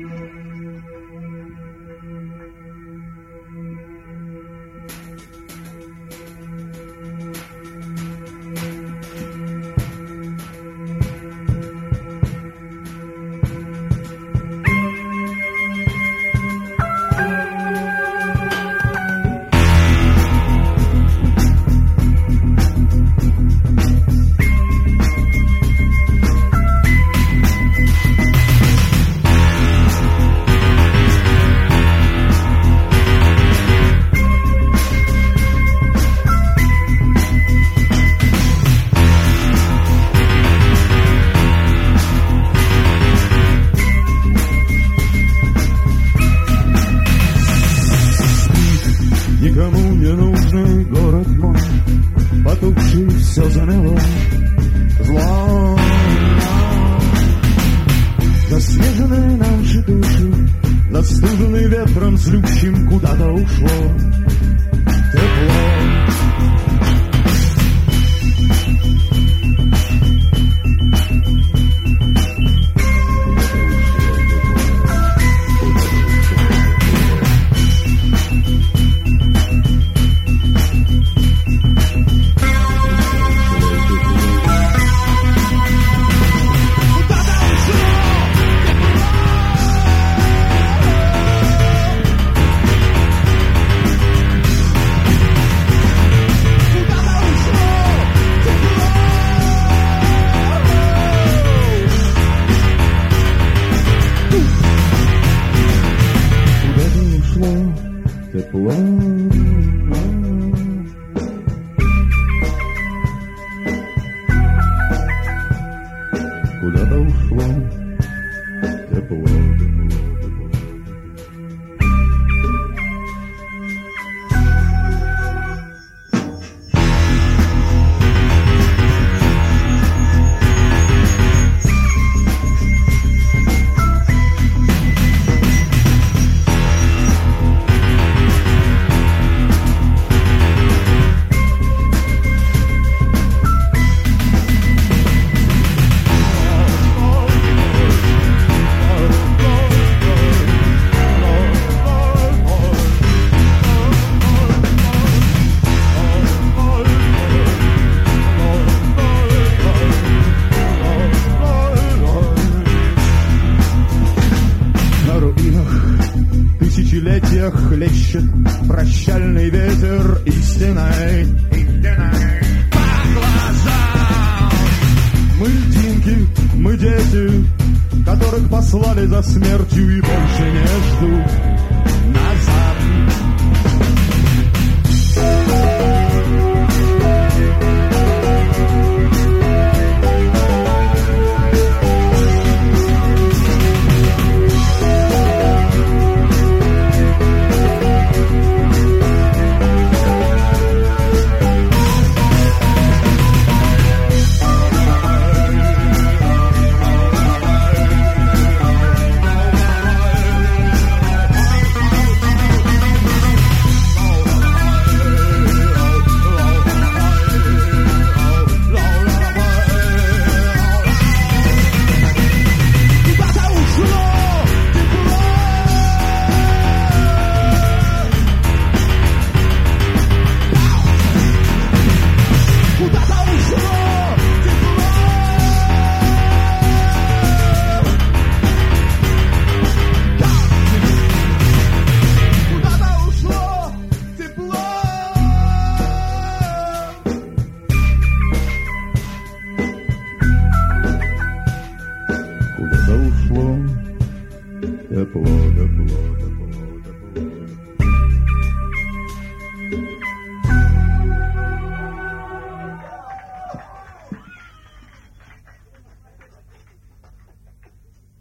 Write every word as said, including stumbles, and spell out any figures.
Никому не нужный город мой, потухший все замело зло. Заснеженные наши души, застуженные ветром злющим, куда-то ушло тепло. Тепло. Куда-то ушло тепло, тепло, тепло. Тысячелетия хлещет прощальный ветер истиной, истиной по глазам. Мы льдинки, мы дети, которых послали за смертью и больше не ждут назад. Куда-то ушло тепло, тепло, тепло.